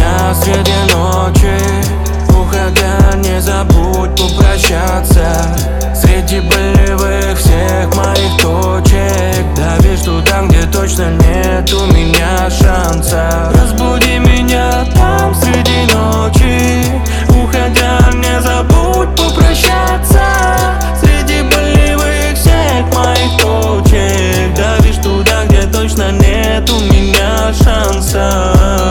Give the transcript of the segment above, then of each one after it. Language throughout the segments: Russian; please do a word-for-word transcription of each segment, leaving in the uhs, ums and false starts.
меня среди ночи. Уходя, не забудь попрощаться. Среди болевых всех моих точек давишь туда, где точно нет у меня шанса. Разбуди меня там среди ночи. Уходя, не забудь попрощаться. Среди болевых всех моих точек давишь туда, где точно нет у меня шанса.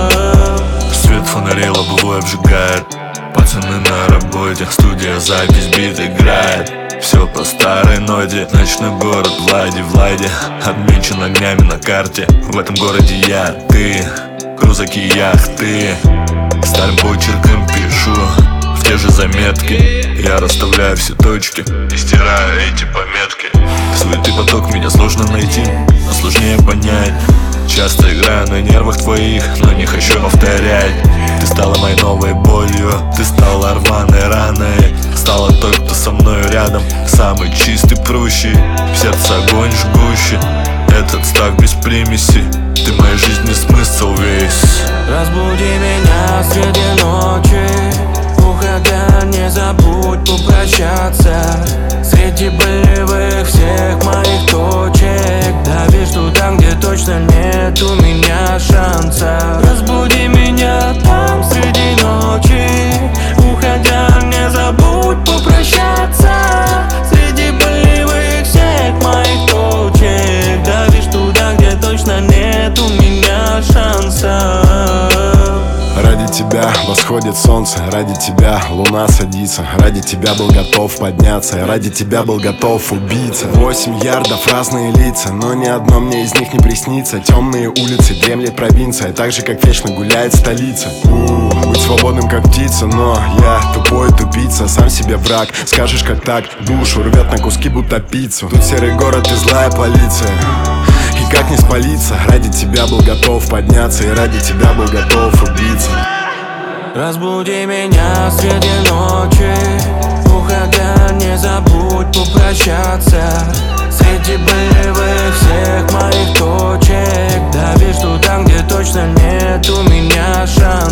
Свет фонарей лобовой обжигает. Пацаны на работе, студия, запись, бит играет. Все по старой ноте, ночной город в Ладе, в Ладе отмечен огнями на карте. В этом городе я, ты, крузаки, яхты. Старым почерком пишу в те же заметки. Я расставляю все точки и стираю эти пометки. Суетый поток, меня сложно найти, но сложнее понять. Часто играю на нервах твоих, но не хочу повторять. Ты стала моей новой болью, ты стала рваной раной. Стала той, кто со мною рядом, самый чистый, прущий. В сердце огонь жгущий, этот став без примеси. Ты моей жизни смысл весь. Разбуди меня среди ночи. Уходя, не забудь попрощаться. Среди болевых всех моих точек давишь туда, где точно нет у меня шанса. Разбуди меня там среди ночи. Уходя, не забудь попрощаться. Среди болевых всех моих точек давишь туда, где точно нет у меня шанса. Ради тебя восходит солнце, ради тебя луна садится. Ради тебя был готов подняться, ради тебя был готов убиться. Восемь ярдов, разные лица, но ни одно мне из них не приснится. Темные улицы, дремлет провинция, так же как вечно гуляет столица. У-у-у, быть свободным как птица, но я тупой тупица. Сам себе враг, скажешь как так, душу рвет на куски будто пиццу. Тут серый город и злая полиция. И как не спалиться, ради тебя был готов подняться. И ради тебя был готов убиться. Разбуди меня среди ночи. Уходя, не забудь попрощаться. Среди болевых всех моих точек давишь туда, где точно нет у меня шанса.